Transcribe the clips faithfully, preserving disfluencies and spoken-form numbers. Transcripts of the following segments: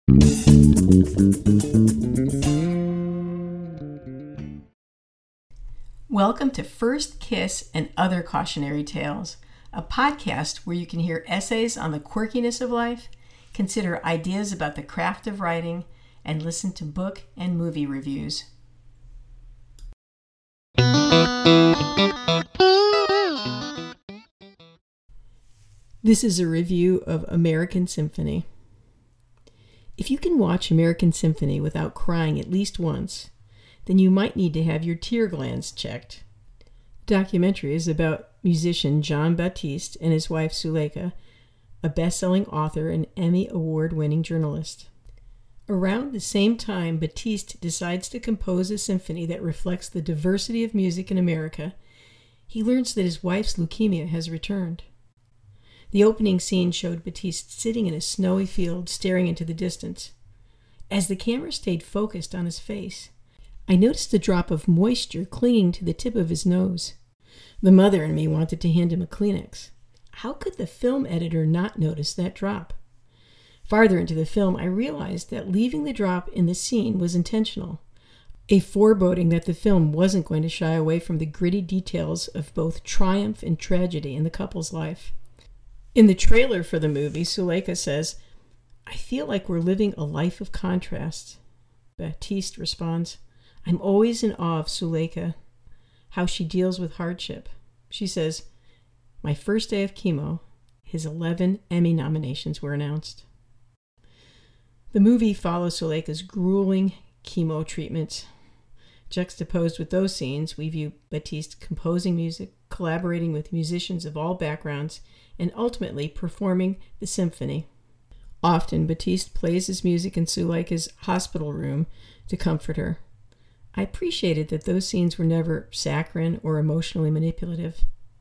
Welcome to First Kiss and Other Cautionary Tales, a podcast where you can hear essays on the quirkiness of life, consider ideas about the craft of writing, and listen to book and movie reviews. This is a review of American Symphony. If you can watch American Symphony without crying at least once, then you might need to have your tear glands checked. The documentary is about musician Jon Batiste and his wife Suleika, a best-selling author and Emmy Award-winning journalist. Around the same time Batiste decides to compose a symphony that reflects the diversity of music in America, he learns that his wife's leukemia has returned. The opening scene showed Batiste sitting in a snowy field staring into the distance. As the camera stayed focused on his face, I noticed a drop of moisture clinging to the tip of his nose. The mother in me wanted to hand him a Kleenex. How could the film editor not notice that drop? Farther into the film, I realized that leaving the drop in the scene was intentional, a foreboding that the film wasn't going to shy away from the gritty details of both triumph and tragedy in the couple's life. In the trailer for the movie, Suleika says, "I feel like we're living a life of contrasts." Batiste responds, "I'm always in awe of Suleika, how she deals with hardship." She says, "My first day of chemo, his eleven Emmy nominations were announced." The movie follows Suleika's grueling chemo treatments. Juxtaposed with those scenes, we view Batiste composing music, collaborating with musicians of all backgrounds, and ultimately performing the symphony. Often, Batiste plays his music in Suleika's hospital room to comfort her. I appreciated that those scenes were never saccharine or emotionally manipulative.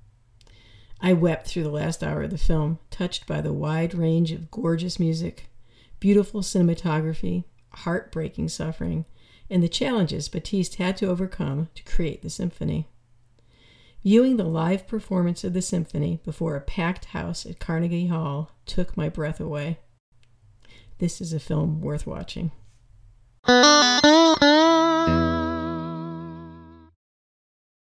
I wept through the last hour of the film, touched by the wide range of gorgeous music, beautiful cinematography, heartbreaking suffering, and the challenges Batiste had to overcome to create the symphony. Viewing the live performance of the symphony before a packed house at Carnegie Hall took my breath away. This is a film worth watching.